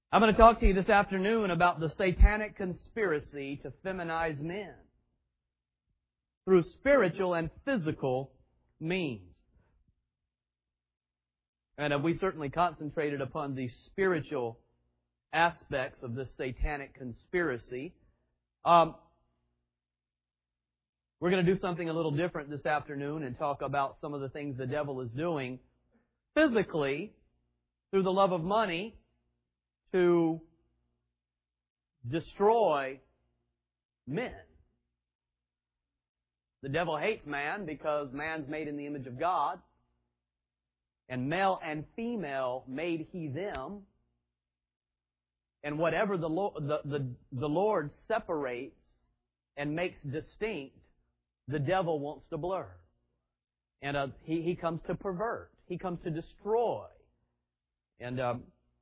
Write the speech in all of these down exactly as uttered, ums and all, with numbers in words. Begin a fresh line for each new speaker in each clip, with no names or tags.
I'm going to talk to you this afternoon about the satanic conspiracy to feminize men through spiritual and physical means. And uh, we certainly concentrated upon the spiritual aspects of this satanic conspiracy. Um, we're going to do something a little different this afternoon and talk about some of the things the devil is doing physically through the love of money to destroy men. The devil hates man because man's made in the image of God, and male and female made He them. And whatever the Lord, the, the, the Lord separates and makes distinct, the devil wants to blur. And uh, he, he comes to pervert. He comes to destroy. And um,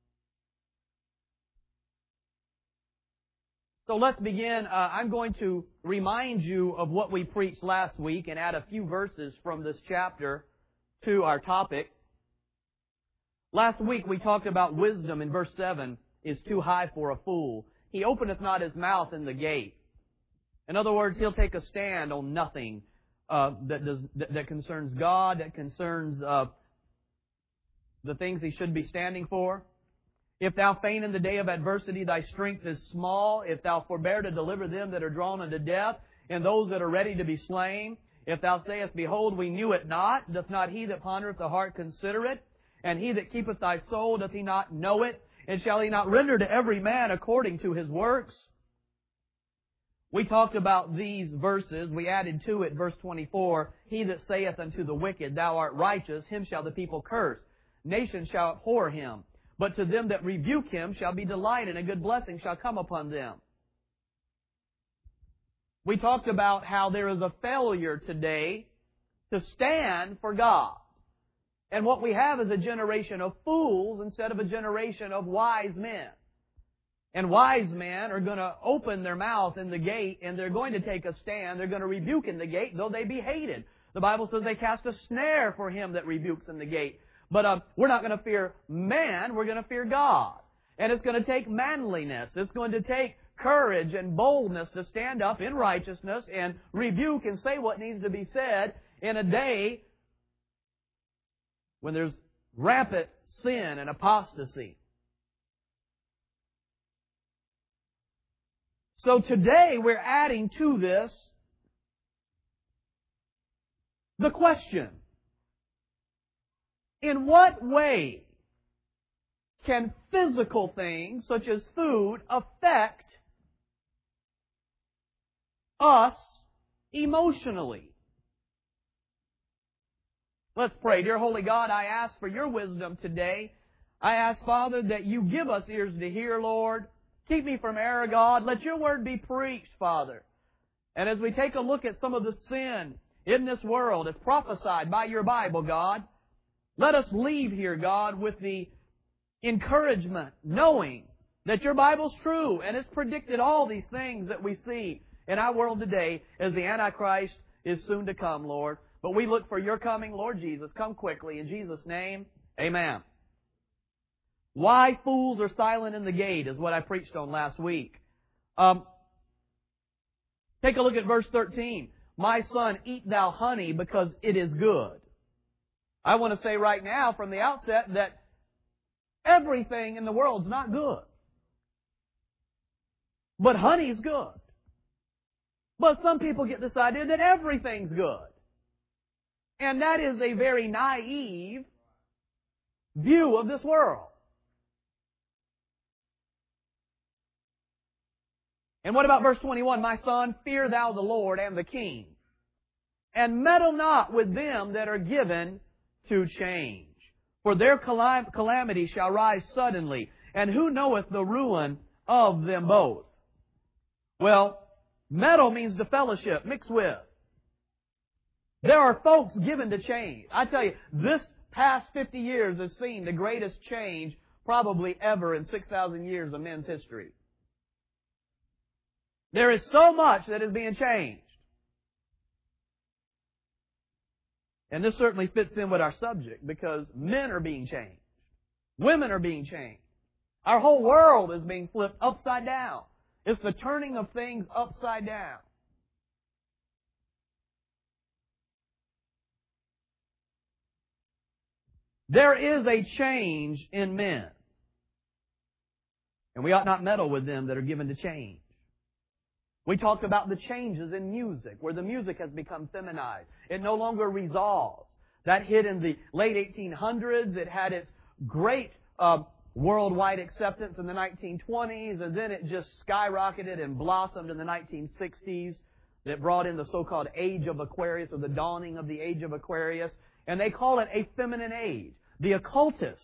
so let's begin. Uh, I'm going to remind you of what we preached last week and add a few verses from this chapter to our topic. Last week we talked about wisdom in verse seven is too high for a fool. He openeth not his mouth in the gate. In other words, he'll take a stand on nothing uh, that does that, that concerns God, that concerns uh, the things he should be standing for. If thou faint in the day of adversity, thy strength is small. If thou forbear to deliver them that are drawn unto death, and those that are ready to be slain. If thou sayest, Behold, we knew it not, doth not he that pondereth the heart consider it? And he that keepeth thy soul, doth he not know it? And shall he not render to every man according to his works? We talked about these verses. We added to it verse twenty-four, He that saith unto the wicked, Thou art righteous, him shall the people curse. Nations shall abhor him. But to them that rebuke him shall be delight, and a good blessing shall come upon them. We talked about how there is a failure today to stand for God. And what we have is a generation of fools instead of a generation of wise men. And wise men are going to open their mouth in the gate, and they're going to take a stand. They're going to rebuke in the gate, though they be hated. The Bible says they cast a snare for him that rebukes in the gate. But uh, we're not going to fear man, we're going to fear God. And it's going to take manliness. It's going to take courage and boldness to stand up in righteousness and rebuke and say what needs to be said in a day when there's rampant sin and apostasy. So today we're adding to this the question, in what way can physical things such as food affect us emotionally? Let's pray. Dear Holy God, I ask for your wisdom today. I ask, Father, that you give us ears to hear, Lord. Keep me from error, God. Let your word be preached, Father. And as we take a look at some of the sin in this world as prophesied by your Bible, God, let us leave here, God, with the encouragement, knowing that your Bible's true and it's predicted all these things that we see in our world today as the Antichrist is soon to come, Lord. But we look for your coming, Lord Jesus. Come quickly. In Jesus' name, amen. Why fools are silent in the gate is what I preached on last week. Um, take a look at verse thirteen. My son, eat thou honey because it is good. I want to say right now from the outset that everything in the world's not good. But honey's good. But some people get this idea that everything's good. And that is a very naive view of this world. And what about verse twenty-one? My son, fear thou the Lord and the king, and meddle not with them that are given to change. For their calam- calamity shall rise suddenly, and who knoweth the ruin of them both? Well, meddle means to fellowship, mix with. There are folks given to change. I tell you, this past fifty years has seen the greatest change probably ever in six thousand years of men's history. There is so much that is being changed. And this certainly fits in with our subject because men are being changed. Women are being changed. Our whole world is being flipped upside down. It's the turning of things upside down. There is a change in men. And we ought not meddle with them that are given to change. We talked about the changes in music, where the music has become feminized. It no longer resolves. That hit in the late eighteen hundreds. It had its great uh, worldwide acceptance in the nineteen twenties, and then it just skyrocketed and blossomed in the nineteen sixties. It brought in the so-called Age of Aquarius, or the dawning of the Age of Aquarius, and they call it a feminine age. The occultists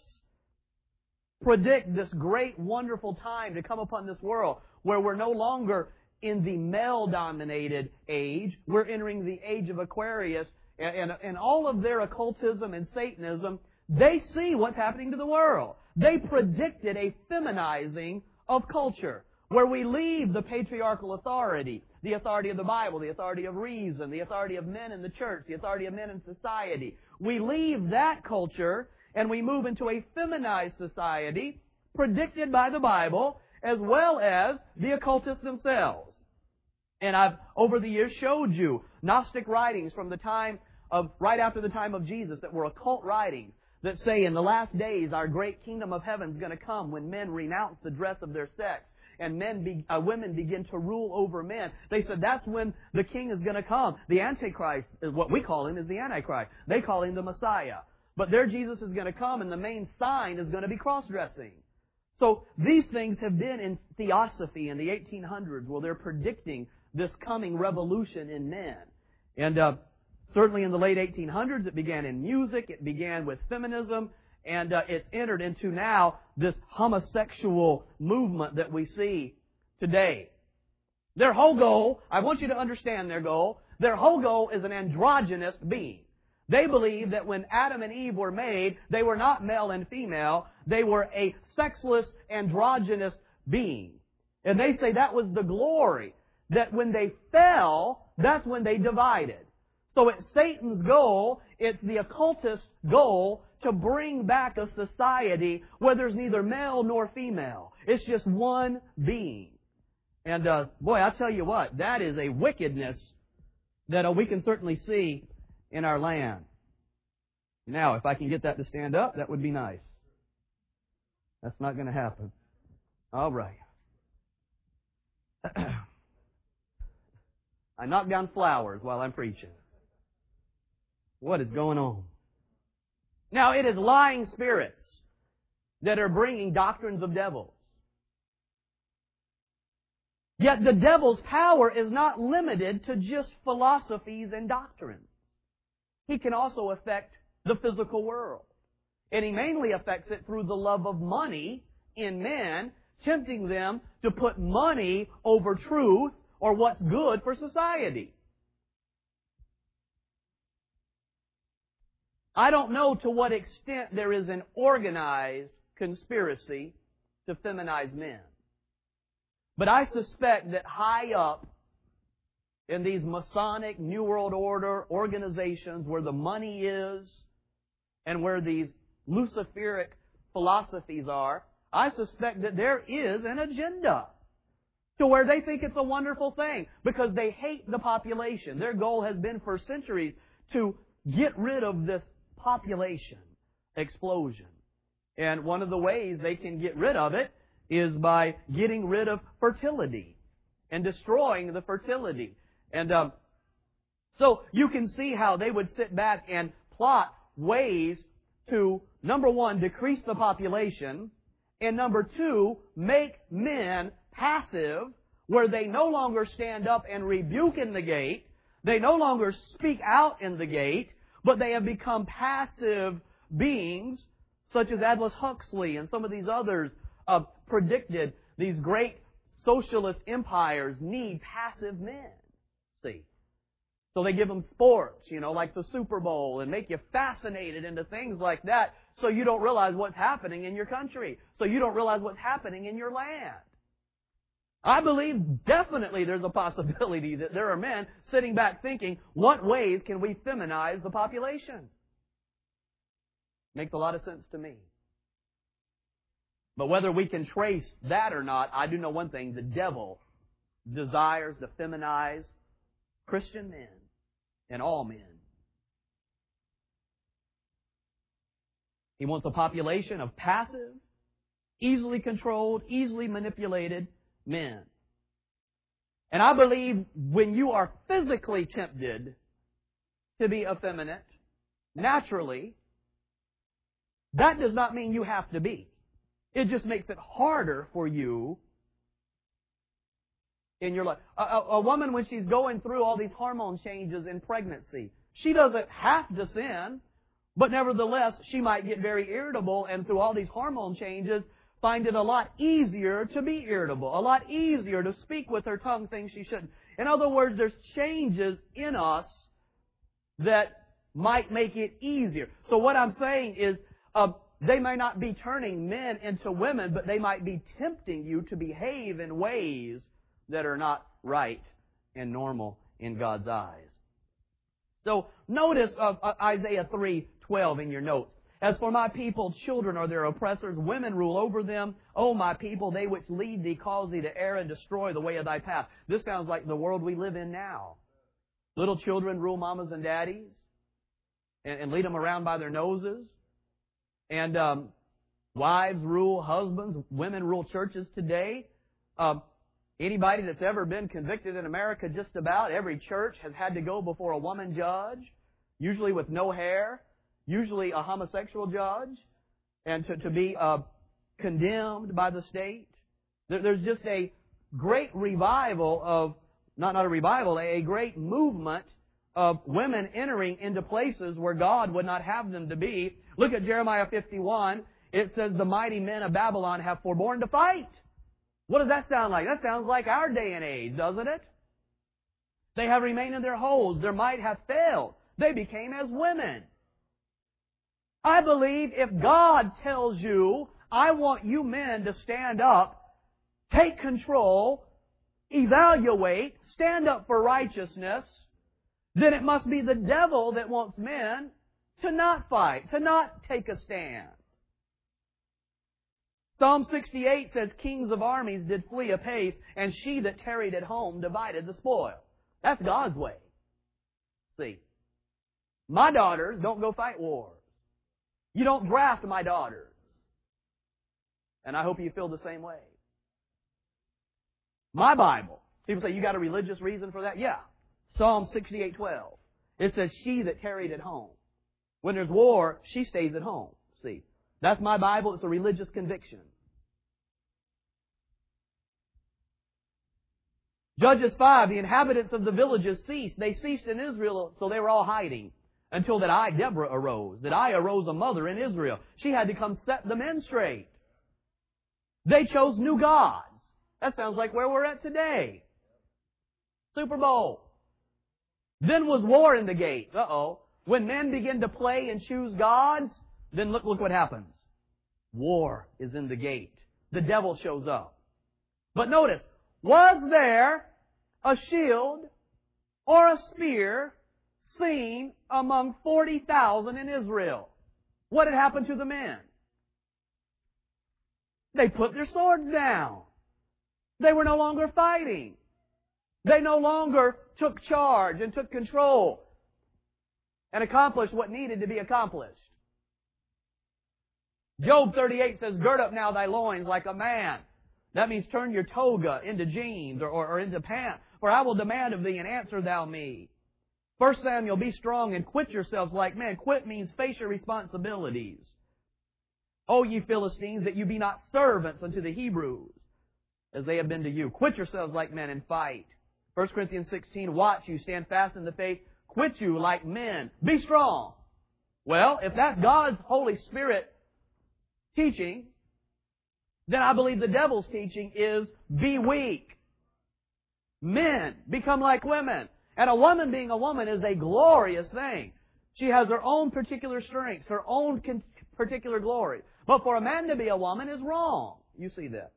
predict this great, wonderful time to come upon this world where we're no longer in the male-dominated age. We're entering the Age of Aquarius, and, and, and all of their occultism and Satanism, they see what's happening to the world. They predicted a feminizing of culture, where we leave the patriarchal authority, the authority of the Bible, the authority of reason, the authority of men in the church, the authority of men in society. We leave that culture and we move into a feminized society predicted by the Bible as well as the occultists themselves. And I've, over the years, showed you Gnostic writings from the time of, right after the time of Jesus that were occult writings that say in the last days our great kingdom of heaven is going to come when men renounce the dress of their sex and men, be, uh, women begin to rule over men. They said that's when the king is going to come. The Antichrist, is what we call him, is the Antichrist. They call him the Messiah. But their Jesus is going to come, and the main sign is going to be cross-dressing. So these things have been in Theosophy in the eighteen hundreds, where they're predicting this coming revolution in men. And uh, certainly in the late eighteen hundreds, it began in music, it began with feminism, and uh, it's entered into now this homosexual movement that we see today. Their whole goal, I want you to understand their goal, their whole goal is an androgynous being. They believe that when Adam and Eve were made, they were not male and female. They were a sexless, androgynous being. And they say that was the glory. That when they fell, that's when they divided. So it's Satan's goal, it's the occultist's goal to bring back a society where there's neither male nor female. It's just one being. And uh, boy, I'll tell you what, that is a wickedness that uh, we can certainly see in our land. Now, if I can get that to stand up, that would be nice. That's not going to happen. All right. I knock down flowers while I'm preaching. What is going on? Now, it is lying spirits that are bringing doctrines of devils. Yet the devil's power is not limited to just philosophies and doctrines. He can also affect the physical world. And he mainly affects it through the love of money in men, tempting them to put money over truth or what's good for society. I don't know to what extent there is an organized conspiracy to feminize men. But I suspect that high up in these Masonic New World Order organizations where the money is and where these Luciferic philosophies are, I suspect that there is an agenda to where they think it's a wonderful thing because they hate the population. Their goal has been for centuries to get rid of this population explosion. And one of the ways they can get rid of it is by getting rid of fertility and destroying the fertility. And um, so you can see how they would sit back and plot ways to, number one, decrease the population, and number two, make men passive, where they no longer stand up and rebuke in the gate, they no longer speak out in the gate, but they have become passive beings, such as Aldous Huxley and some of these others uh, predicted these great socialist empires need passive men. See? So they give them sports, you know, like the Super Bowl, and make you fascinated into things like that so you don't realize what's happening in your country, so you don't realize what's happening in your land. I believe definitely there's a possibility that there are men sitting back thinking, what ways can we feminize the population? Makes a lot of sense to me. But whether we can trace that or not, I do know one thing. The devil desires to feminize Christian men and all men. He wants a population of passive, easily controlled, easily manipulated men. And I believe when you are physically tempted to be effeminate, naturally, that does not mean you have to be. It just makes it harder for you in your life. A, a, a woman, when she's going through all these hormone changes in pregnancy, she doesn't have to sin, but nevertheless, she might get very irritable, and through all these hormone changes, find it a lot easier to be irritable, a lot easier to speak with her tongue things she shouldn't. In other words, there's changes in us that might make it easier. So what I'm saying is, uh, they may not be turning men into women, but they might be tempting you to behave in ways that are not right and normal in God's eyes. So notice uh, Isaiah three twelve in your notes. As for my people, children are their oppressors, women rule over them. O my people, they which lead thee cause thee to err and destroy the way of thy path. This sounds like the world we live in now. Little children rule mamas and daddies and, and lead them around by their noses. And um, wives rule husbands. Women rule churches today. Um, anybody that's ever been convicted in America, just about every church has had to go before a woman judge, usually with no hair, usually a homosexual judge, and to, to be uh, condemned by the state. There, there's just a great revival of, not, not a revival, a great movement of women entering into places where God would not have them to be. Look at Jeremiah fifty-one. It says, the mighty men of Babylon have forborne to fight. What does that sound like? That sounds like our day and age, doesn't it? They have remained in their holes. Their might have failed. They became as women. I believe if God tells you, I want you men to stand up, take control, evaluate, stand up for righteousness, then it must be the devil that wants men to not fight, to not take a stand. Psalm sixty-eight says, kings of armies did flee apace, and she that tarried at home divided the spoil. That's God's way. See, my daughters don't go fight wars. You don't draft my daughters. And I hope you feel the same way. My Bible. People say, you got a religious reason for that? Yeah. Psalm sixty-eight twelve. It says, she that tarried at home. When there's war, she stays at home. See, that's my Bible. It's a religious conviction. Judges five, the inhabitants of the villages ceased. They ceased in Israel, so they were all hiding. Until that I, Deborah, arose. That I arose a mother in Israel. She had to come set the men straight. They chose new gods. That sounds like where we're at today. Super Bowl. Then was war in the gates. Uh-oh. When men begin to play and choose gods, then look, look what happens. War is in the gate. The devil shows up. But notice, was there a shield or a spear seen among forty thousand in Israel? What had happened to the men? They put their swords down. They were no longer fighting. They no longer took charge and took control and accomplished what needed to be accomplished. Job thirty-eight says, gird up now thy loins like a man. That means turn your toga into jeans or, or, or into pants. For I will demand of thee, and answer thou me. First Samuel, be strong and quit yourselves like men. Quit means face your responsibilities. O ye Philistines, that you be not servants unto the Hebrews, as they have been to you. Quit yourselves like men and fight. First Corinthians sixteen, watch you, stand fast in the faith. Quit you like men. Be strong. Well, if that's God's Holy Spirit teaching, then I believe the devil's teaching is be weak. Men, become like women. And a woman being a woman is a glorious thing. She has her own particular strengths, her own particular glory. But for a man to be a woman is wrong. You see that.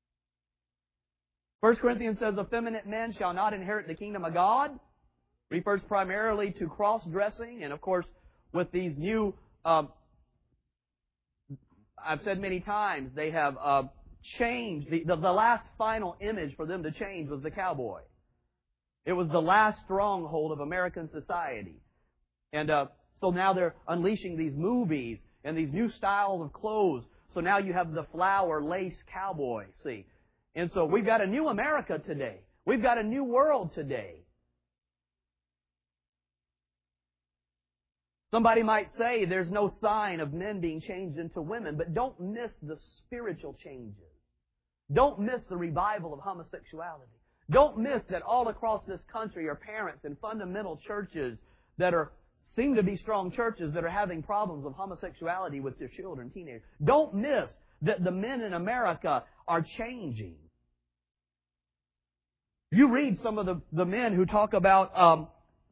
First Corinthians says, effeminate men shall not inherit the kingdom of God. Refers primarily to cross-dressing. And of course, with these new uh, I've said many times, they have uh, changed. The, the, the last final image for them to change was the cowboy. It was the last stronghold of American society. And uh, so now they're unleashing these movies and these new styles of clothes. So now you have the flower lace cowboy, see. And so we've got a new America today. We've got a new world today. Somebody might say there's no sign of men being changed into women, but don't miss the spiritual changes. Don't miss the revival of homosexuality. Don't miss that all across this country are parents in fundamental churches that are seem to be strong churches that are having problems of homosexuality with their children, teenagers. Don't miss that the men in America are changing. You read some of the, the men who talk about um,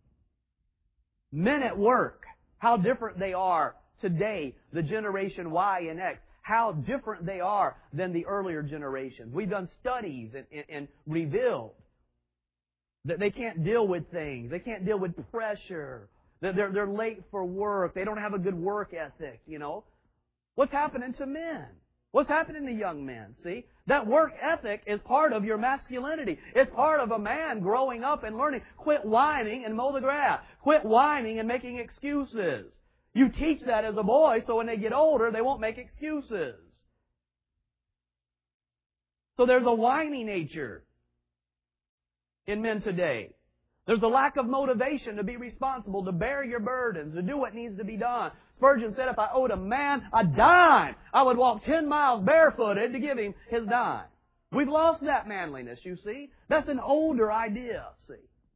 men at work, how different they are today, the generation Y and X, how different they are than the earlier generations. We've done studies and, and, and revealed that they can't deal with things. They can't deal with pressure. That they're, they're late for work. They don't have a good work ethic, you know. What's happening to men? What's happening to young men? See? That work ethic is part of your masculinity. It's part of a man growing up and learning. Quit whining and mow the grass. Quit whining and making excuses. You teach that as a boy so when they get older, they won't make excuses. So there's a whiny nature in men today. There's a lack of motivation to be responsible, to bear your burdens, to do what needs to be done. Spurgeon said, if I owed a man a dime, I would walk ten miles barefooted to give him his dime. We've lost that manliness, you see. That's an older idea, see.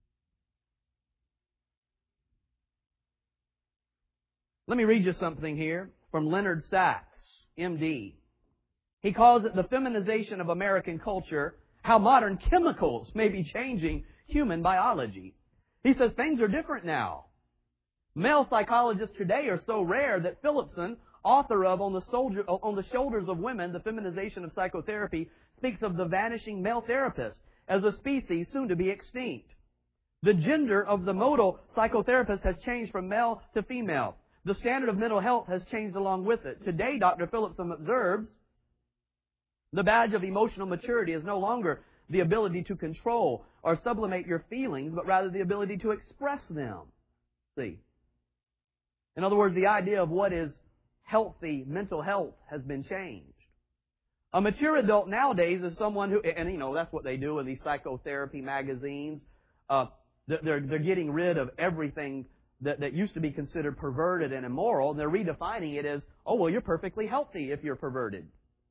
Let me read you something here from Leonard Sachs, M D. He calls it the feminization of American culture, how modern chemicals may be changing human biology. He says things are different now. Male psychologists today are so rare that Philipson, author of On the, Soldier, on the Shoulders of Women, The Feminization of Psychotherapy, speaks of the vanishing male therapist as a species soon to be extinct. The gender of the modal psychotherapist has changed from male to female. The standard of mental health has changed along with it. Today, Doctor Philipson observes, the badge of emotional maturity is no longer the ability to control or sublimate your feelings, but rather the ability to express them. See? In other words, the idea of what is healthy mental health has been changed. A mature adult nowadays is someone who, and you know, that's what they do in these psychotherapy magazines. Uh, they're, they're getting rid of everything that, that used to be considered perverted and immoral, and they're redefining it as, oh, well, you're perfectly healthy if you're perverted.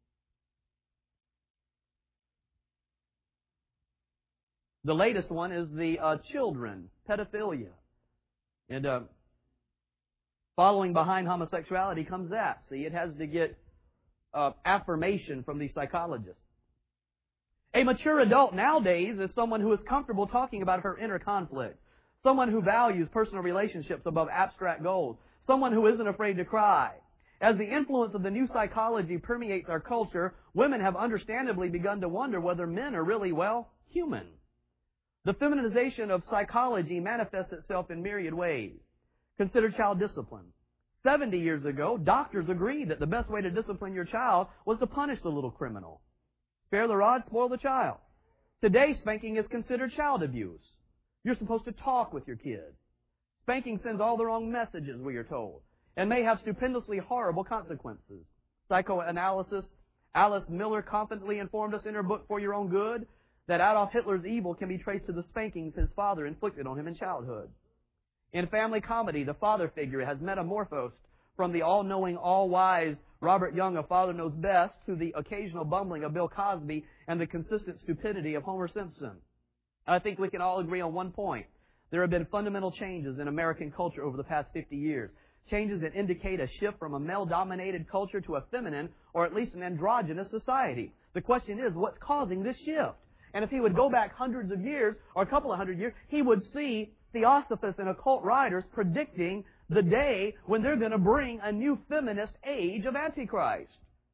The latest one is the uh, children, pedophilia. And uh, following behind homosexuality comes that. See, it has to get uh, affirmation from these psychologists. A mature adult nowadays is someone who is comfortable talking about her inner conflicts. Someone who values personal relationships above abstract goals. Someone who isn't afraid to cry. As the influence of the new psychology permeates our culture, women have understandably begun to wonder whether men are really, well, human. The feminization of psychology manifests itself in myriad ways. Consider child discipline. Seventy years ago, doctors agreed that the best way to discipline your child was to punish the little criminal. Spare the rod, spoil the child. Today, spanking is considered child abuse. You're supposed to talk with your kid. Spanking sends all the wrong messages, we are told, and may have stupendously horrible consequences. Psychoanalyst Alice Miller confidently informed us in her book, For Your Own Good, that Adolf Hitler's evil can be traced to the spankings his father inflicted on him in childhood. In family comedy, the father figure has metamorphosed from the all-knowing, all-wise Robert Young of Father Knows Best to the occasional bumbling of Bill Cosby and the consistent stupidity of Homer Simpson. I think we can all agree on one point. There have been fundamental changes in American culture over the past fifty years. Changes that indicate a shift from a male-dominated culture to a feminine, or at least an androgynous society. The question is, what's causing this shift? And if he would go back hundreds of years, or a couple of hundred years, he would see theosophists and occult writers predicting the day when they're going to bring a new feminist age of Antichrist.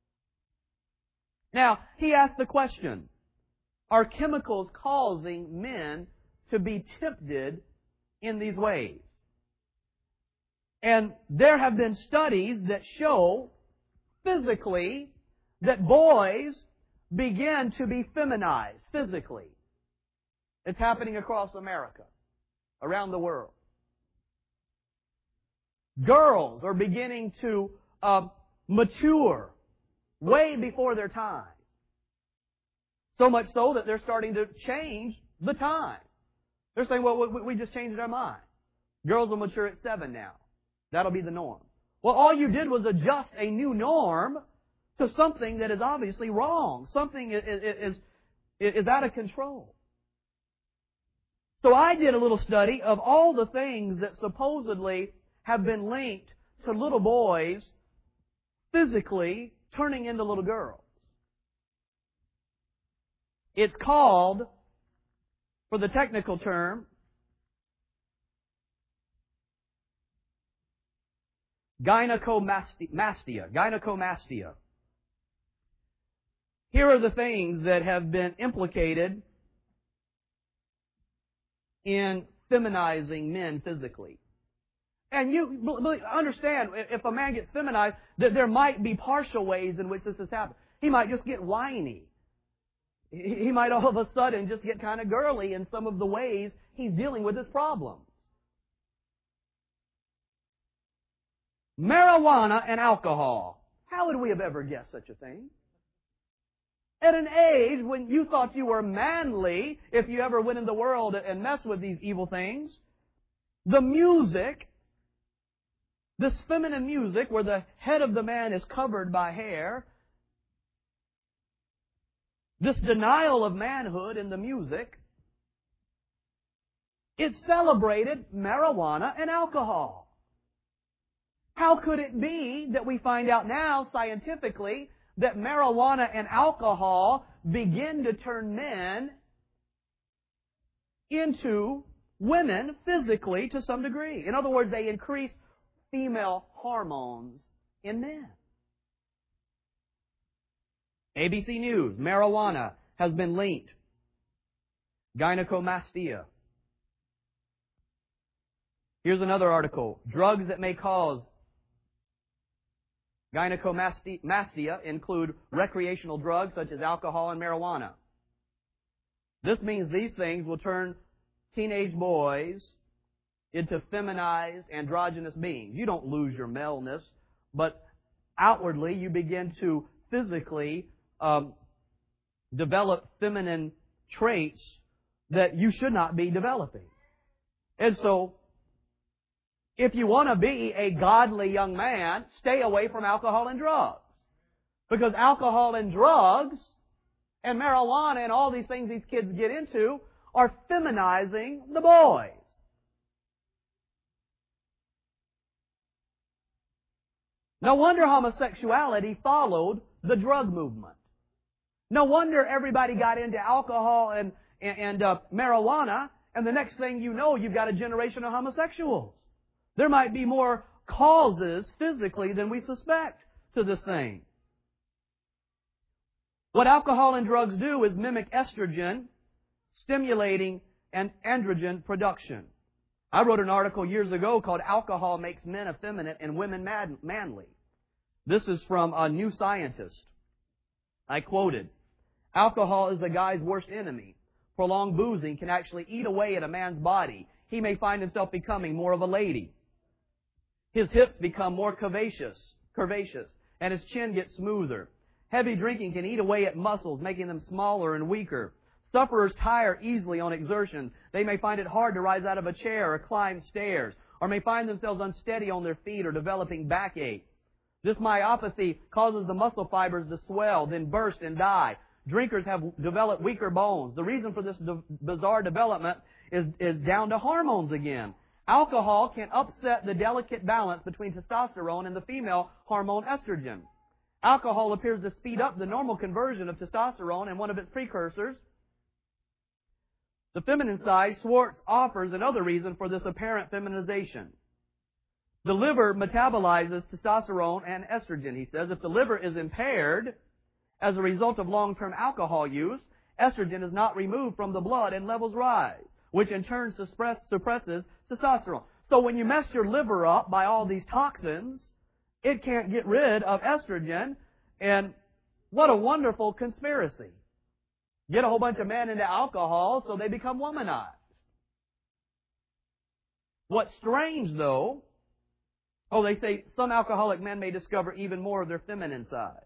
Now, he asked the question, are chemicals causing men to be tempted in these ways? And there have been studies that show physically that boys begin to be feminized physically. It's happening across America, around the world. Girls are beginning to uh, mature way before their time. So much so that they're starting to change the time. They're saying, well, we we just changed our mind. Girls will mature at seven now. That'll be the norm. Well, all you did was adjust a new norm to something that is obviously wrong. Something is, is, is, is out of control. So I did a little study of all the things that supposedly have been linked to little boys physically turning into little girls. It's called, for the technical term, gynecomastia. Gynecomastia. Here are the things that have been implicated in feminizing men physically. And you understand, if a man gets feminized, that there might be partial ways in which this has happened. He might just get whiny. He might all of a sudden just get kind of girly in some of the ways he's dealing with his problem. Marijuana and alcohol. How would we have ever guessed such a thing? At an age when you thought you were manly, if you ever went in the world and messed with these evil things, the music, this feminine music where the head of the man is covered by hair, this denial of manhood in the music, it celebrated marijuana and alcohol. How could it be that we find out now scientifically that marijuana and alcohol begin to turn men into women physically to some degree? In other words, they increase female hormones in men. A B C News, marijuana has been linked. Gynecomastia. Here's another article. Drugs that may cause gynecomastia include recreational drugs such as alcohol and marijuana. This means these things will turn teenage boys into feminized, androgynous beings. You don't lose your maleness, but outwardly you begin to physically um, develop feminine traits that you should not be developing. And so, if you want to be a godly young man, stay away from alcohol and drugs. Because alcohol and drugs and marijuana and all these things these kids get into are feminizing the boys. No wonder homosexuality followed the drug movement. No wonder everybody got into alcohol and, and, and uh, marijuana, and the next thing you know, you've got a generation of homosexuals. There might be more causes physically than we suspect to this thing. What alcohol and drugs do is mimic estrogen, stimulating an androgen production. I wrote an article years ago called Alcohol Makes Men Effeminate and Women Mad- Manly. This is from a New Scientist. I quoted, "Alcohol is a guy's worst enemy. Prolonged boozing can actually eat away at a man's body. He may find himself becoming more of a lady. His hips become more curvaceous, curvaceous, and his chin gets smoother. Heavy drinking can eat away at muscles, making them smaller and weaker. Sufferers tire easily on exertion. They may find it hard to rise out of a chair or climb stairs, or may find themselves unsteady on their feet or developing backache. This myopathy causes the muscle fibers to swell, then burst and die. Drinkers have developed weaker bones. The reason for this de- bizarre development is, is down to hormones again. Alcohol can upset the delicate balance between testosterone and the female hormone estrogen. Alcohol appears to speed up the normal conversion of testosterone and one of its precursors, the feminine side. Schwartz offers another reason for this apparent feminization. The liver metabolizes testosterone and estrogen, he says. If the liver is impaired as a result of long-term alcohol use, estrogen is not removed from the blood and levels rise, which in turn suppress, suppresses testosterone. So when you mess your liver up by all these toxins, it can't get rid of estrogen. And what a wonderful conspiracy. Get a whole bunch of men into alcohol so they become womanized. What's strange, though, oh, they say some alcoholic men may discover even more of their feminine side.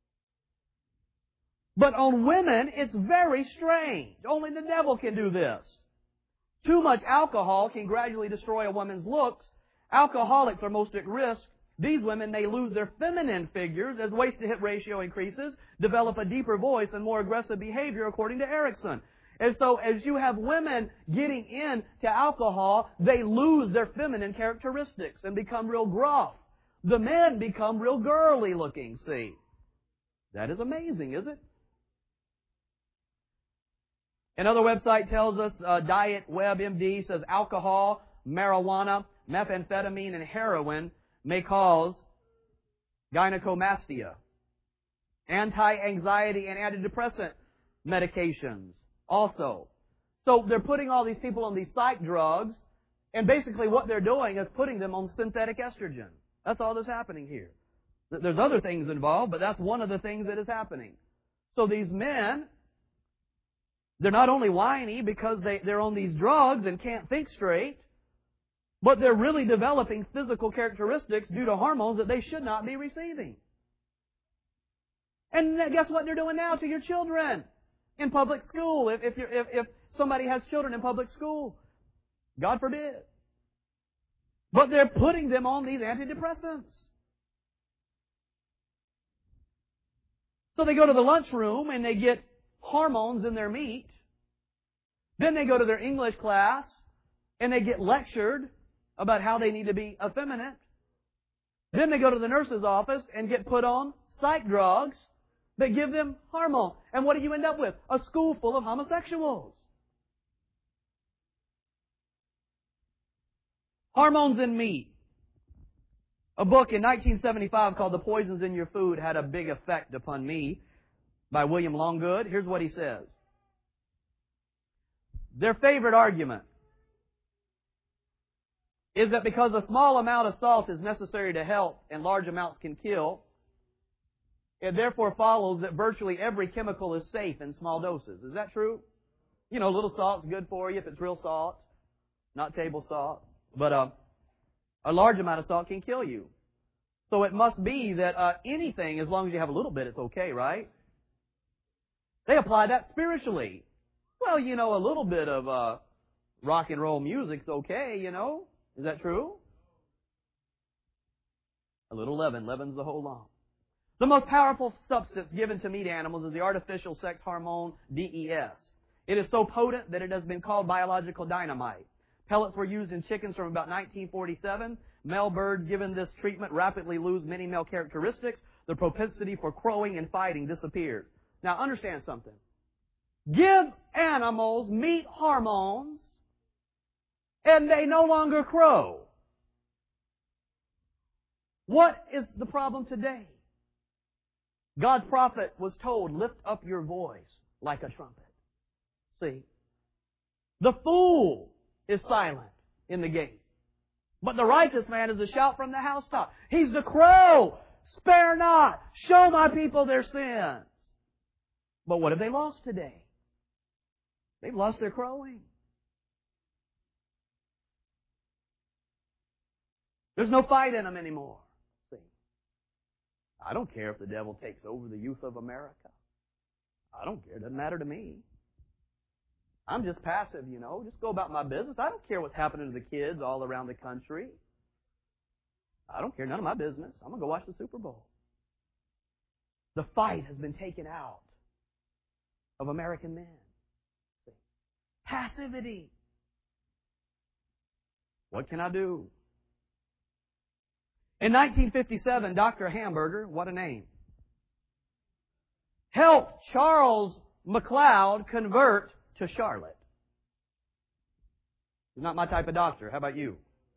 But on women, it's very strange. Only the devil can do this. Too much alcohol can gradually destroy a woman's looks. Alcoholics are most at risk. These women may lose their feminine figures as waist-to-hip ratio increases, develop a deeper voice and more aggressive behavior, according to Erickson. And so as you have women getting into alcohol, they lose their feminine characteristics and become real gruff. The men become real girly looking, see. That is amazing, is it? Another website tells us, uh, Diet Web M D says alcohol, marijuana, methamphetamine, and heroin may cause gynecomastia. Anti-anxiety and antidepressant medications also. So they're putting all these people on these psych drugs, and basically what they're doing is putting them on synthetic estrogen. That's all that's happening here. There's other things involved, but that's one of the things that is happening. So these men, they're not only whiny because they, they're on these drugs and can't think straight, but they're really developing physical characteristics due to hormones that they should not be receiving. And guess what they're doing now to your children in public school? If, if, you're, if, if somebody has children in public school, God forbid. But they're putting them on these antidepressants. So they go to the lunchroom and they get hormones in their meat. Then they go to their English class and they get lectured about how they need to be effeminate. Then they go to the nurse's office and get put on psych drugs that give them hormone. And what do you end up with? A school full of homosexuals. Hormones in meat. A book in nineteen seventy-five called The Poisons in Your Food had a big effect upon me, by William Longgood. Here's what he says. Their favorite argument is that because a small amount of salt is necessary to health and large amounts can kill, it therefore follows that virtually every chemical is safe in small doses. Is that true? You know, a little salt's good for you if it's real salt, not table salt. But uh, a large amount of salt can kill you. So it must be that uh, anything, as long as you have a little bit, it's okay, right? They apply that spiritually. Well, you know, a little bit of uh, rock and roll music's okay, you know. Is that true? A little leaven. Leaven's the whole lump. The most powerful substance given to meat animals is the artificial sex hormone D E S. It is so potent that it has been called biological dynamite. Pellets were used in chickens from about nineteen forty-seven. Male birds given this treatment rapidly lose many male characteristics. The propensity for crowing and fighting disappears. Now understand something. Give animals meat hormones and they no longer crow. What is the problem today? God's prophet was told, lift up your voice like a trumpet. See? The fool is silent in the gate. But the righteous man is a shout from the housetop. He's the crow. Spare not. Show my people their sins. But what have they lost today? They've lost their crowing. There's no fight in them anymore. See? I don't care if the devil takes over the youth of America. I don't care. It doesn't matter to me. I'm just passive, you know. Just go about my business. I don't care what's happening to the kids all around the country. I don't care. None of my business. I'm going to go watch the Super Bowl. The fight has been taken out of American men. See? Passivity. What can I do? In nineteen fifty-seven, Doctor Hamburger, what a name, helped Charles McLeod convert to Charlotte. He's not my type of doctor. How about you?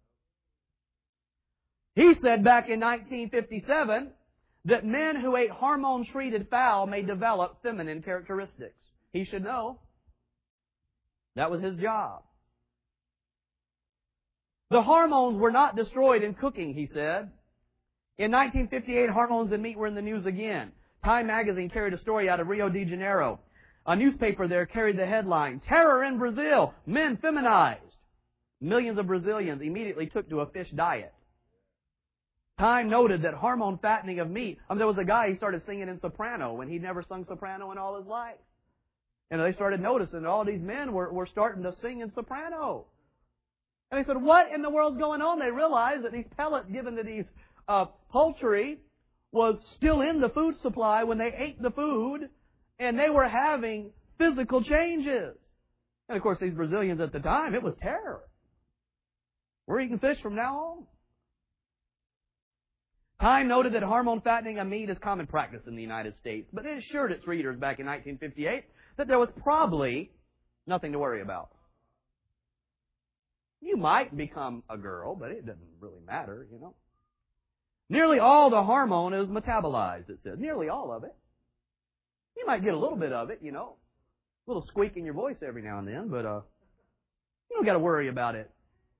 He said back in nineteen fifty-seven that men who ate hormone-treated fowl may develop feminine characteristics. He should know. That was his job. The hormones were not destroyed in cooking, he said. In nineteen fifty-eight, hormones in meat were in the news again. Time magazine carried a story out of Rio de Janeiro. A newspaper there carried the headline, "Terror in Brazil, men feminized." Millions of Brazilians immediately took to a fish diet. Time noted that hormone fattening of meat, I mean, there was a guy, he started singing in soprano when he'd never sung soprano in all his life. And they started noticing that all these men were, were starting to sing in soprano. And they said, what in the world's going on? They realized that these pellets given to these uh, poultry was still in the food supply when they ate the food, and they were having physical changes. And of course, these Brazilians at the time, it was terror. We're eating fish from now on. Time noted that hormone fattening of meat is common practice in the United States, but it assured its readers back in nineteen fifty-eight that there was probably nothing to worry about. You might become a girl, but it doesn't really matter, you know. Nearly all the hormone is metabolized, it says. Nearly all of it. You might get a little bit of it, you know. A little squeak in your voice every now and then, but uh, you don't got to worry about it.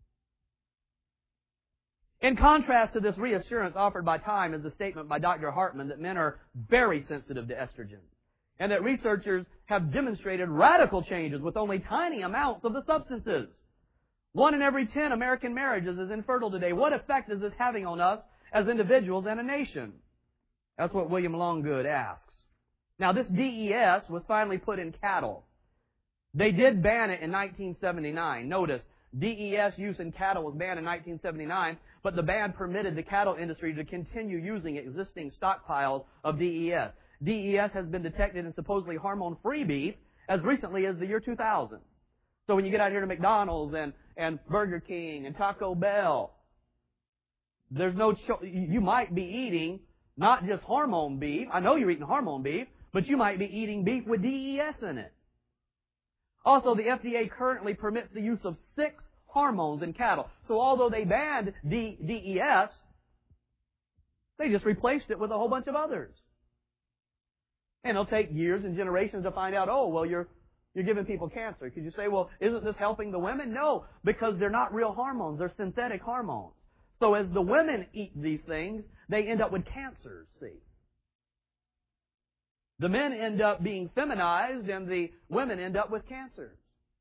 In contrast to this reassurance offered by Time is the statement by Doctor Hartman that men are very sensitive to estrogen, and that researchers have demonstrated radical changes with only tiny amounts of the substances. One in every ten American marriages is infertile today. What effect is this having on us as individuals and a nation? That's what William Longgood asks. Now, this D E S was finally put in cattle. They did ban it in nineteen seventy-nine. Notice, D E S use in cattle was banned in nineteen seventy-nine, but the ban permitted the cattle industry to continue using existing stockpiles of D E S. D E S has been detected in supposedly hormone-free beef as recently as the year two thousand. So when you get out here to McDonald's and, and Burger King and Taco Bell, there's no cho- you might be eating not just hormone beef. I know you're eating hormone beef, but you might be eating beef with D E S in it. Also, the F D A currently permits the use of six hormones in cattle. So although they banned D E S, they just replaced it with a whole bunch of others. And it'll take years and generations to find out, oh, well, you're you're giving people cancer. Could you say, well, isn't this helping the women? No, because they're not real hormones. They're synthetic hormones. So as the women eat these things, they end up with cancers, see. The men end up being feminized and the women end up with cancers.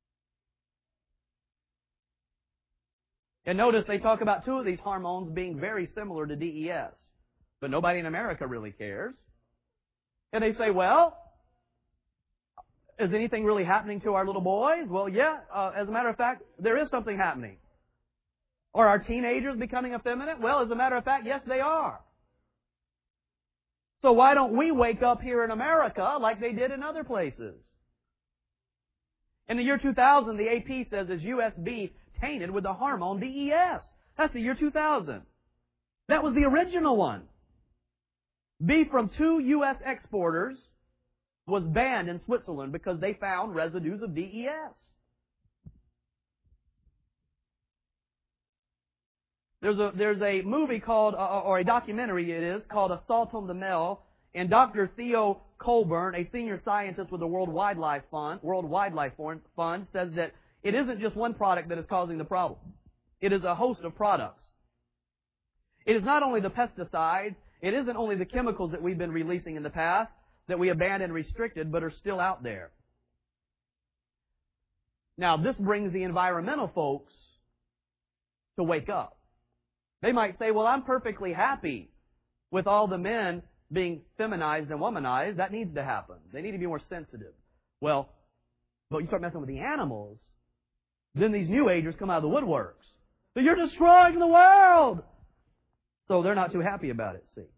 And notice they talk about two of these hormones being very similar to D E S. But nobody in America really cares. And they say, well, is anything really happening to our little boys? Well, yeah, uh, as a matter of fact, there is something happening. Are our teenagers becoming effeminate? Well, as a matter of fact, yes, they are. So why don't we wake up here in America like they did in other places? In the year two thousand, the A P says is U S beef tainted with the hormone D E S. That's the year two thousand. That was the original one. Beef from two U S exporters was banned in Switzerland because they found residues of D E S. There's a, there's a movie called, uh, or a documentary it is, called Assault on the Male, and Doctor Theo Colburn, a senior scientist with the World Wildlife Fund, World Wildlife Fund, says that it isn't just one product that is causing the problem. It is a host of products. It is not only the pesticides, it isn't only the chemicals that we've been releasing in the past that we abandoned and restricted, but are still out there. Now, this brings the environmental folks to wake up. They might say, well, I'm perfectly happy with all the men being feminized and womanized. That needs to happen. They need to be more sensitive. Well, but you start messing with the animals, then these new agers come out of the woodworks. So you're destroying the world! So they're not too happy about it, see.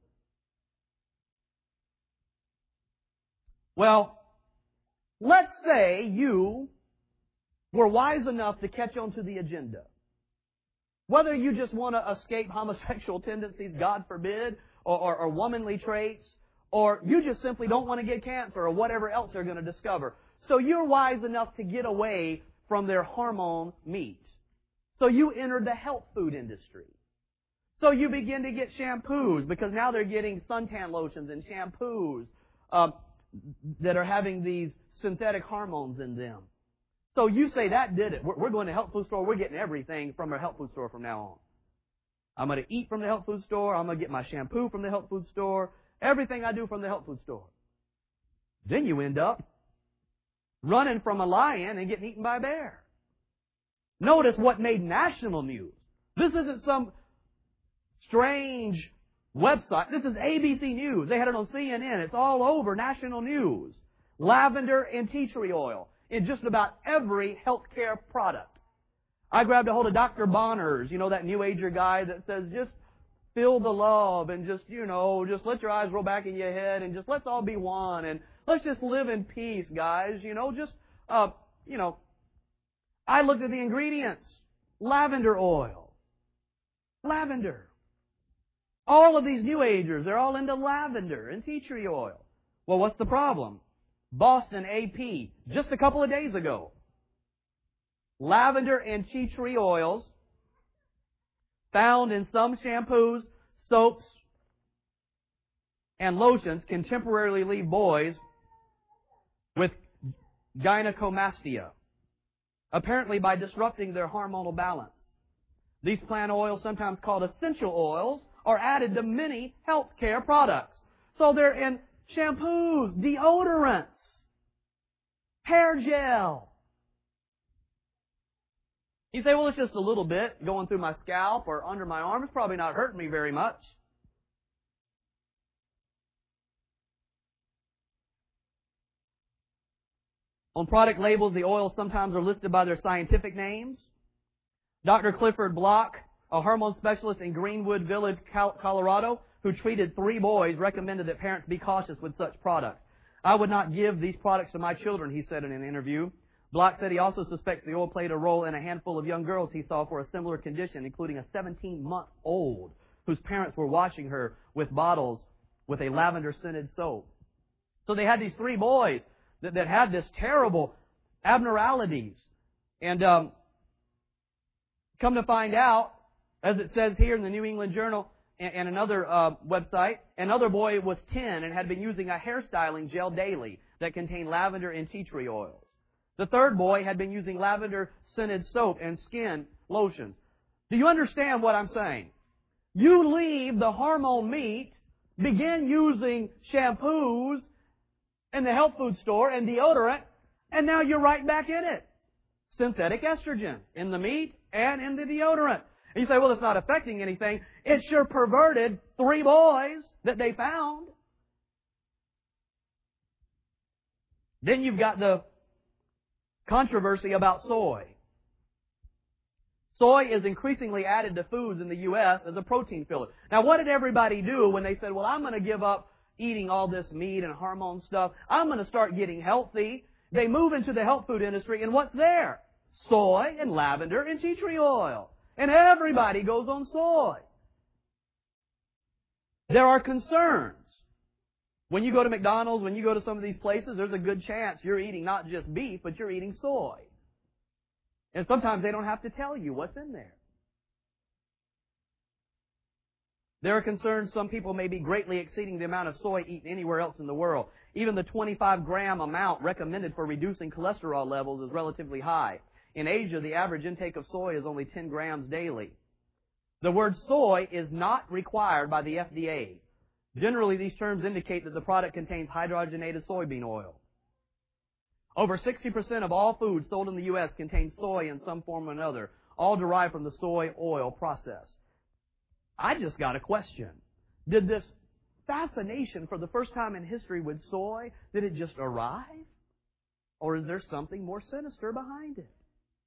Well, let's say you were wise enough to catch on to the agenda. Whether you just want to escape homosexual tendencies, God forbid, or, or, or womanly traits, or you just simply don't want to get cancer or whatever else they're going to discover. So you're wise enough to get away from their hormone meat. So you enter the health food industry. So you begin to get shampoos because now they're getting suntan lotions and shampoos uh, that are having these synthetic hormones in them. So you say that did it. We're, we're going to a health food store. We're getting everything from a health food store from now on. I'm going to eat from the health food store. I'm going to get my shampoo from the health food store. Everything I do from the health food store. Then you end up running from a lion and getting eaten by a bear. Notice what made national news. This isn't some strange website. This is A B C News. They had it on C N N. It's all over national news. Lavender and tea tree oil in just about every healthcare product. I grabbed a hold of Doctor Bonner's, you know, that New Ager guy that says just feel the love and just, you know, just let your eyes roll back in your head and just let's all be one and let's just live in peace, guys. You know, just, uh, you know, I looked at the ingredients. Lavender oil. Lavender. All of these New Agers, they're all into lavender and tea tree oil. Well, what's the problem? Boston A P, just a couple of days ago. Lavender and tea tree oils found in some shampoos, soaps, and lotions can temporarily leave boys with gynecomastia, apparently by disrupting their hormonal balance. These plant oils, sometimes called essential oils, are added to many healthcare products. So they're in shampoos, deodorants, hair gel. You say, well, it's just a little bit going through my scalp or under my arm. It's probably not hurting me very much. On product labels, the oils sometimes are listed by their scientific names. Doctor Clifford Block, a hormone specialist in Greenwood Village, Colorado, who treated three boys, recommended that parents be cautious with such products. I would not give these products to my children, he said in an interview. Block said he also suspects the oil played a role in a handful of young girls he saw for a similar condition, including a seventeen-month-old whose parents were washing her with bottles with a lavender-scented soap. So they had these three boys that, that had this terrible abnormalities. And um, come to find out, as it says here in the New England Journal and, and another uh, website, another boy was ten and had been using a hairstyling gel daily that contained lavender and tea tree oils. The third boy had been using lavender-scented soap and skin lotions. Do you understand what I'm saying? You leave the hormone meat, begin using shampoos in the health food store and deodorant, and now you're right back in it. Synthetic estrogen in the meat and in the deodorant. And you say, well, it's not affecting anything. It sure perverted three boys that they found. Then you've got the controversy about soy. Soy is increasingly added to foods in the U S as a protein filler. Now, what did everybody do when they said, well, I'm going to give up eating all this meat and hormone stuff. I'm going to start getting healthy. They move into the health food industry, and what's there? Soy and lavender and tea tree oil. And everybody goes on soy. There are concerns. When you go to McDonald's, when you go to some of these places, there's a good chance you're eating not just beef, but you're eating soy. And sometimes they don't have to tell you what's in there. There are concerns some people may be greatly exceeding the amount of soy eaten anywhere else in the world. Even the twenty-five gram amount recommended for reducing cholesterol levels is relatively high. In Asia, the average intake of soy is only ten grams daily. The word soy is not required by the F D A. Generally, these terms indicate that the product contains hydrogenated soybean oil. Over sixty percent of all food sold in the U S contains soy in some form or another, all derived from the soy oil process. I just got a question. Did this fascination for the first time in history with soy, did it just arrive? Or is there something more sinister behind it?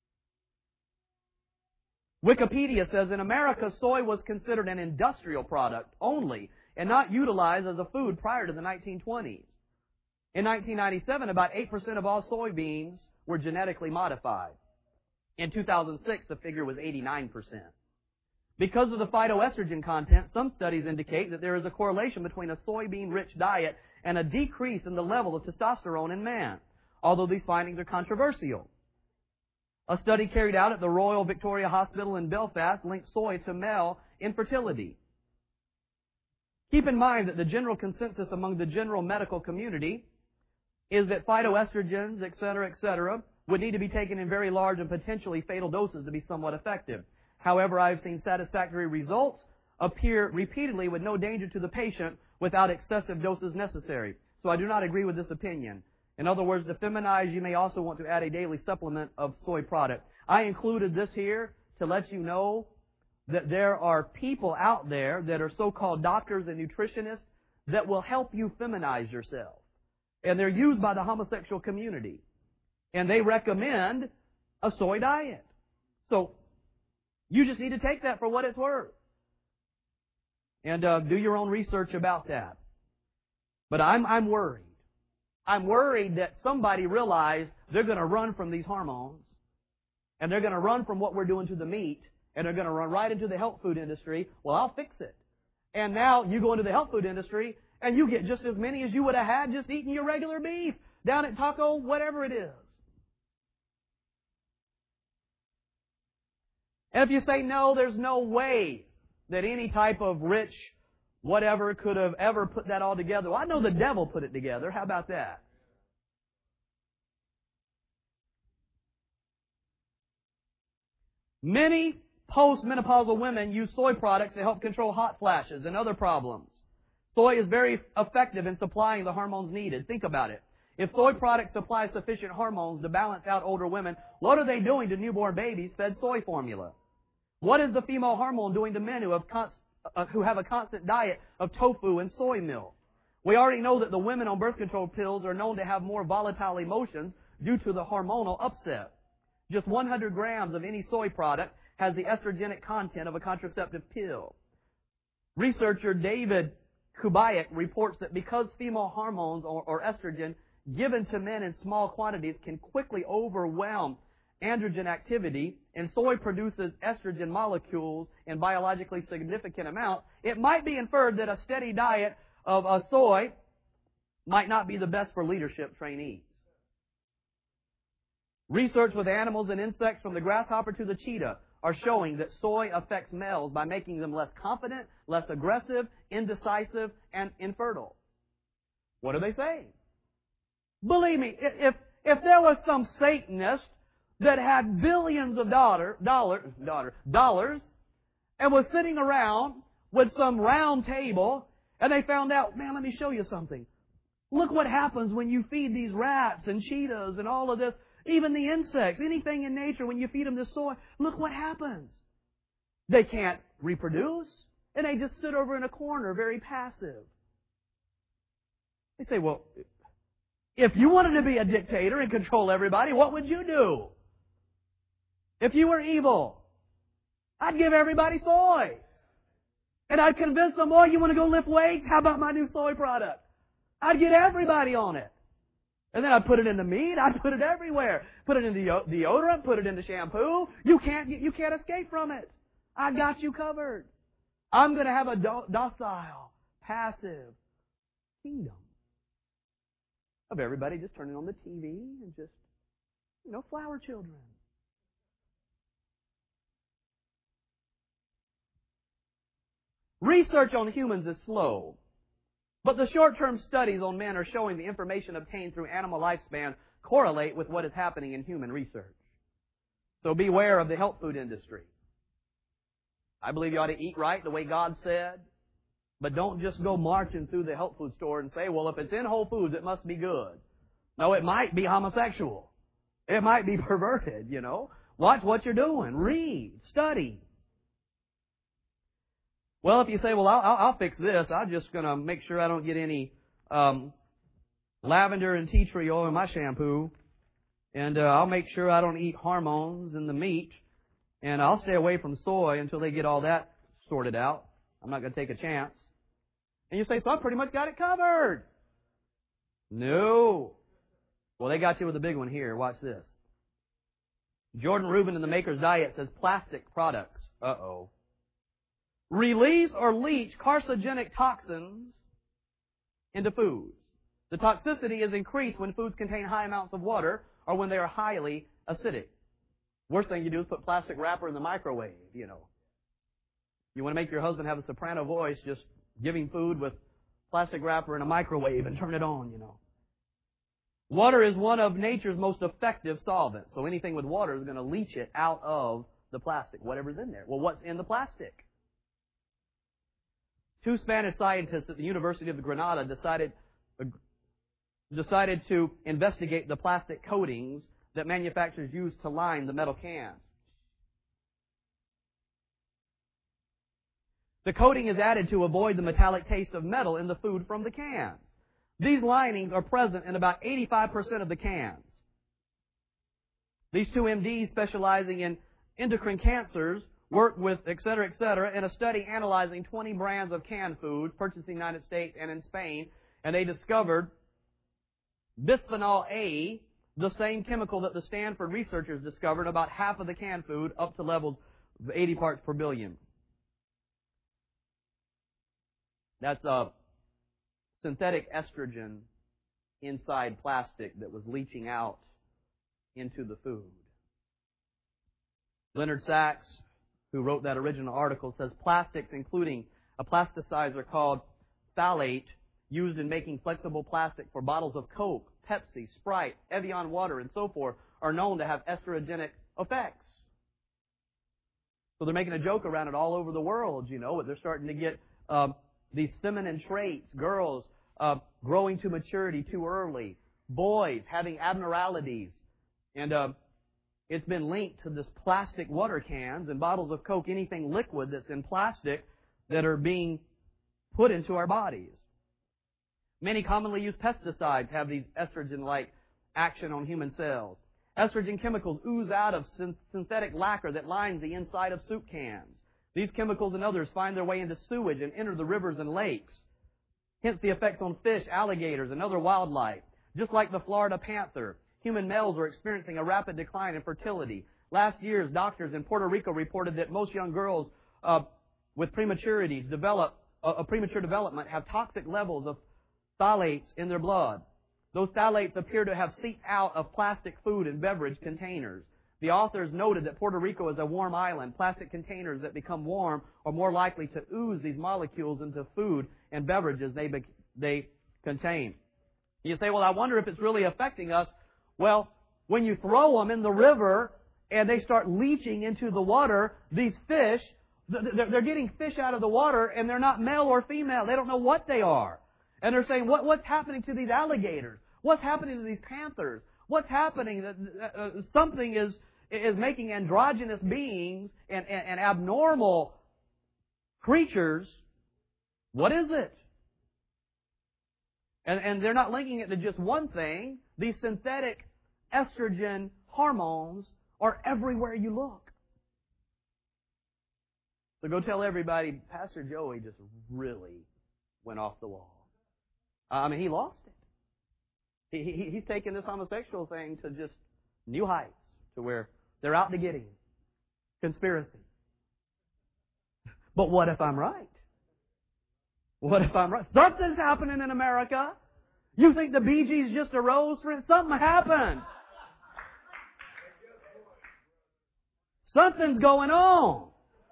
Wikipedia says in America, soy was considered an industrial product only and not utilized as a food prior to the nineteen twenties. In nineteen ninety-seven, about eight percent of all soybeans were genetically modified. In two thousand six, the figure was eighty-nine percent. Because of the phytoestrogen content, some studies indicate that there is a correlation between a soybean-rich diet and a decrease in the level of testosterone in man, although these findings are controversial. A study carried out at the Royal Victoria Hospital in Belfast linked soy to male infertility. Keep in mind that the general consensus among the general medical community is that phytoestrogens, et cetera, et cetera, would need to be taken in very large and potentially fatal doses to be somewhat effective. However, I've seen satisfactory results appear repeatedly with no danger to the patient without excessive doses necessary. So I do not agree with this opinion. In other words, to feminize, you may also want to add a daily supplement of soy product. I included this here to let you know that there are people out there that are so-called doctors and nutritionists that will help you feminize yourself. And they're used by the homosexual community. And they recommend a soy diet. So you just need to take that for what it's worth. And uh, do your own research about that. But I'm, I'm worried. I'm worried that somebody realized they're going to run from these hormones. And they're going to run from what we're doing to the meat. And they're going to run right into the health food industry. Well, I'll fix it. And now you go into the health food industry and you get just as many as you would have had just eating your regular beef down at Taco, whatever it is. And if you say, no, there's no way that any type of rich whatever could have ever put that all together. Well, I know the devil put it together. How about that? Many postmenopausal women use soy products to help control hot flashes and other problems. Soy is very effective in supplying the hormones needed. Think about it. If soy products supply sufficient hormones to balance out older women, what are they doing to newborn babies fed soy formula? What is the female hormone doing to men who have, const, uh, who have a constant diet of tofu and soy milk? We already know that the women on birth control pills are known to have more volatile emotions due to the hormonal upset. Just one hundred grams of any soy product has the estrogenic content of a contraceptive pill. Researcher David Kubayak reports that because female hormones or, or estrogen given to men in small quantities can quickly overwhelm androgen activity, and soy produces estrogen molecules in biologically significant amounts, it might be inferred that a steady diet of uh, soy might not be the best for leadership trainees. Research with animals and insects from the grasshopper to the cheetah are showing that soy affects males by making them less confident, less aggressive, indecisive, and infertile. What are they saying? Believe me, if, if there was some Satanist that had billions of dollar, dollar, dollar, dollars and was sitting around with some round table and they found out, man, let me show you something. Look what happens when you feed these rats and cheetahs and all of this, even the insects, anything in nature, when you feed them this soy, look what happens. They can't reproduce and they just sit over in a corner very passive. They say, well, if you wanted to be a dictator and control everybody, what would you do? If you were evil, I'd give everybody soy. And I'd convince them, oh, you want to go lift weights? How about my new soy product? I'd get everybody on it. And then I'd put it in the meat. I'd put it everywhere. Put it in the deodorant. Put it in the shampoo. You can't, you can't escape from it. I got you covered. I'm going to have a docile, passive kingdom of everybody just turning on the T V and just, you know, flower children. Research on humans is slow, but the short-term studies on men are showing the information obtained through animal lifespan correlate with what is happening in human research. So beware of the health food industry. I believe you ought to eat right the way God said, but don't just go marching through the health food store and say, well, if it's in Whole Foods, it must be good. No, it might be homosexual. It might be perverted, you know. Watch what you're doing. Read. Study. Well, if you say, well, I'll, I'll fix this, I'm just going to make sure I don't get any um, lavender and tea tree oil in my shampoo, and uh, I'll make sure I don't eat hormones in the meat, and I'll stay away from soy until they get all that sorted out. I'm not going to take a chance. And you say, so I pretty much got it covered. No. Well, they got you with a big one here. Watch this. Jordan Rubin in the Maker's Diet says plastic products. Uh-oh. Release or leach carcinogenic toxins into foods. The toxicity is increased when foods contain high amounts of water or when they are highly acidic. Worst thing you do is put plastic wrapper in the microwave, you know. You want to make your husband have a soprano voice, just giving food with plastic wrapper in a microwave and turn it on, you know. Water is one of nature's most effective solvents. So anything with water is going to leach it out of the plastic, whatever's in there. Well, what's in the plastic? Two Spanish scientists at the University of Granada decided, uh, decided to investigate the plastic coatings that manufacturers use to line the metal cans. The coating is added to avoid the metallic taste of metal in the food from the cans. These linings are present in about eighty-five percent of the cans. These two M Ds specializing in endocrine cancers worked with et cetera, et cetera, in a study analyzing twenty brands of canned food purchased in the United States and in Spain, and they discovered bisphenol A, the same chemical that the Stanford researchers discovered about half of the canned food, up to levels of eighty parts per billion. That's a synthetic estrogen inside plastic that was leaching out into the food. Leonard Sachs, who wrote that original article, says plastics, including a plasticizer called phthalate, used in making flexible plastic for bottles of Coke, Pepsi, Sprite, Evian water, and so forth, are known to have estrogenic effects. So they're making a joke around it all over the world, you know. They're starting to get um, these feminine traits, girls uh, growing to maturity too early, boys having abnormalities, and uh, it's been linked to this plastic water cans and bottles of Coke, anything liquid that's in plastic that are being put into our bodies. Many commonly used pesticides have these estrogen-like action on human cells. Estrogen chemicals ooze out of synthetic lacquer that lines the inside of soup cans. These chemicals and others find their way into sewage and enter the rivers and lakes. Hence the effects on fish, alligators, and other wildlife. Just like the Florida panther, human males are experiencing a rapid decline in fertility. Last year, doctors in Puerto Rico reported that most young girls uh, with prematurities develop uh, a premature development have toxic levels of phthalates in their blood. Those phthalates appear to have seeped out of plastic food and beverage containers. The authors noted that Puerto Rico is a warm island. Plastic containers that become warm are more likely to ooze these molecules into food and beverages they, be, they contain. You say, well, I wonder if it's really affecting us. Well, when you throw them in the river and they start leaching into the water, these fish, they're getting fish out of the water and they're not male or female. They don't know what they are. And they're saying, what, what's happening to these alligators? What's happening to these panthers? What's happening? Uh, something is, is making androgynous beings and, and, and abnormal creatures. What is it? And, and they're not linking it to just one thing. These synthetic estrogen hormones are everywhere you look. So go tell everybody, Pastor Joey just really went off the wall. I mean, he lost it. He, he, he's taken this homosexual thing to just new heights, to where they're out to get him. Conspiracy. But what if I'm right? What if I'm right? Something's happening in America. You think the Bee Gees just arose for it? Something happened. Something's going on.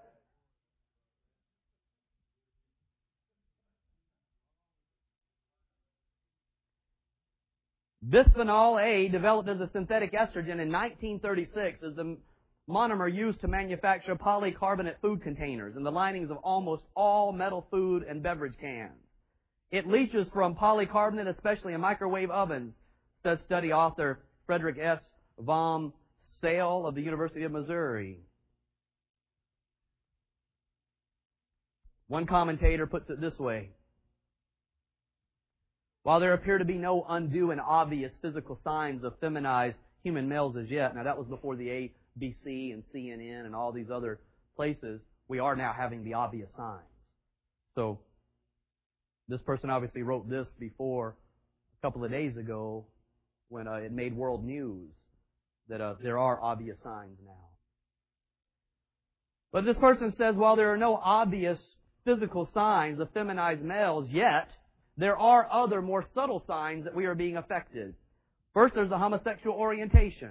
Bisphenol A, developed as a synthetic estrogen in nineteen thirty-six, is the monomer used to manufacture polycarbonate food containers and the linings of almost all metal food and beverage cans. It leaches from polycarbonate, especially in microwave ovens, says study author Frederick S. Vom Sale of the University of Missouri. One commentator puts it this way: while there appear to be no undue and obvious physical signs of feminized human males as yet, now that was before the A B C and C N N and all these other places, we are now having the obvious signs. So, this person obviously wrote this before a couple of days ago when uh, it made world news that uh, there are obvious signs now. But this person says, while there are no obvious physical signs of feminized males yet, there are other more subtle signs that we are being affected. First, there's the homosexual orientation.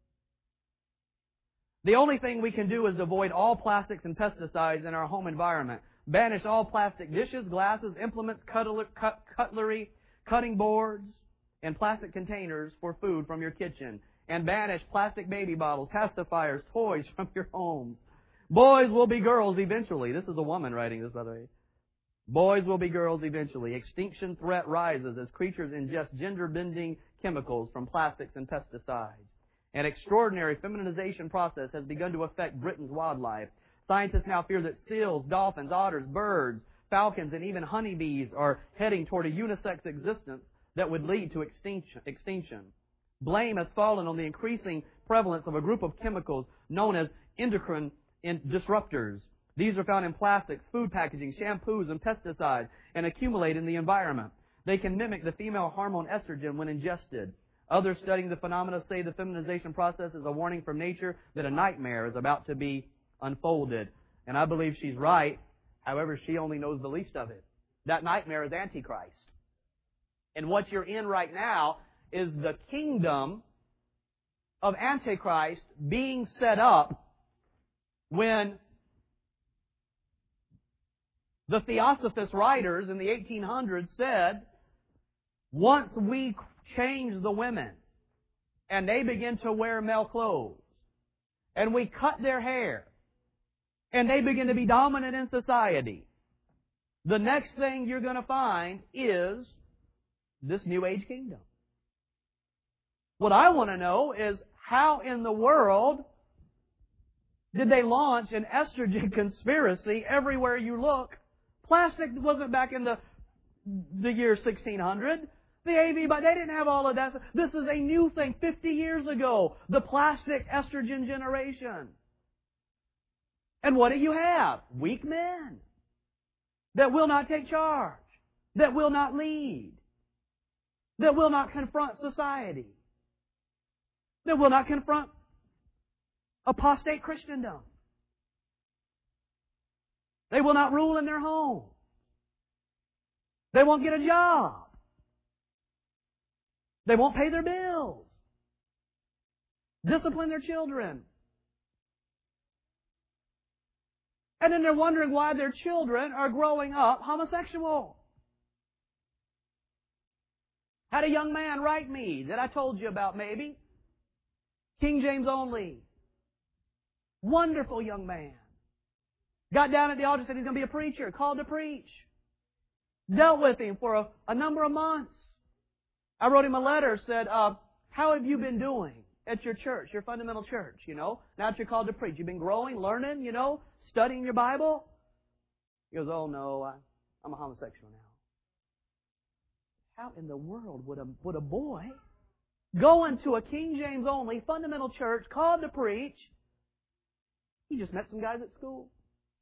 The only thing we can do is avoid all plastics and pesticides in our home environment. Banish all plastic dishes, glasses, implements, cutlery, cutting boards, and plastic containers for food from your kitchen. and banish plastic baby bottles, pacifiers, toys from your homes. Boys will be girls eventually. This is a woman writing this, by the way. Boys will be girls eventually. Extinction threat rises as creatures ingest gender-bending chemicals from plastics and pesticides. An extraordinary feminization process has begun to affect Britain's wildlife. Scientists now fear that seals, dolphins, otters, birds, falcons, and even honeybees are heading toward a unisex existence that would lead to extinction. extinction. Blame has fallen on the increasing prevalence of a group of chemicals known as endocrine disruptors. These are found in plastics, food packaging, shampoos, and pesticides, and accumulate in the environment. They can mimic the female hormone estrogen when ingested. Others studying the phenomena say the feminization process is a warning from nature that a nightmare is about to be unfolded. And I believe she's right. However, she only knows the least of it. That nightmare is Antichrist. And what you're in right now is the kingdom of Antichrist being set up when the Theosophist writers in the eighteen hundreds said, once we change the women and they begin to wear male clothes and we cut their hair and they begin to be dominant in society, the next thing you're going to find is this New Age kingdom. What I want to know is how in the world did they launch an estrogen conspiracy everywhere you look? Plastic wasn't back in the the year sixteen hundred. The A V, but they didn't have all of that. This is a new thing fifty years ago. The plastic estrogen generation. And what do you have? Weak men that will not take charge, that will not lead, that will not confront society, that will not confront apostate Christendom. They will not rule in their home. They won't get a job. They won't pay their bills. Discipline their children. And then they're wondering why their children are growing up homosexual. Had a young man write me that I told you about maybe. King James only. Wonderful young man. Got down at the altar, said he's going to be a preacher, called to preach. Dealt with him for a, a number of months. I wrote him a letter, said, uh, how have you been doing at your church, your fundamental church, you know? Now that you're called to preach. You've been growing, learning, you know, studying your Bible? He goes, oh no, I, I'm a homosexual now. How in the world would a, would a boy go into a King James only fundamental church, called to preach? He just met some guys at school.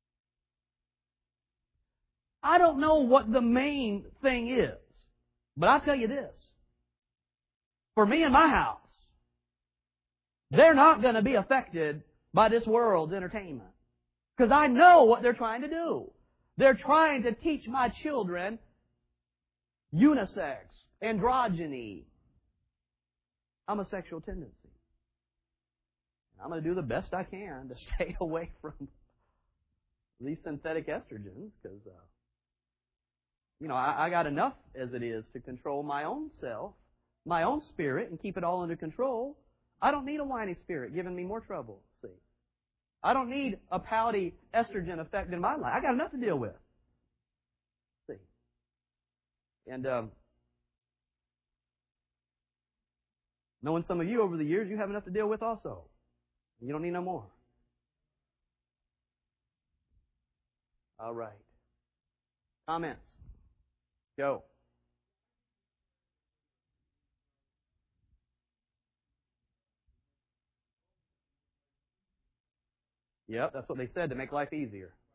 I don't know what the main thing is, but I'll tell you this. For me and my house, they're not going to be affected by this world's entertainment. Because I know what they're trying to do. They're trying to teach my children unisex, androgyny, homosexual tendency. I'm going to do the best I can to stay away from these synthetic estrogens because, uh, you know, I, I got enough as it is to control my own self, my own spirit, and keep it all under control. I don't need a whiny spirit giving me more trouble, see. I don't need a pouty estrogen effect in my life. I got enough to deal with, see. And um, knowing some of you over the years, you have enough to deal with also. You don't need no more. All right. Comments? Go. Yep, that's what they said, to make life easier.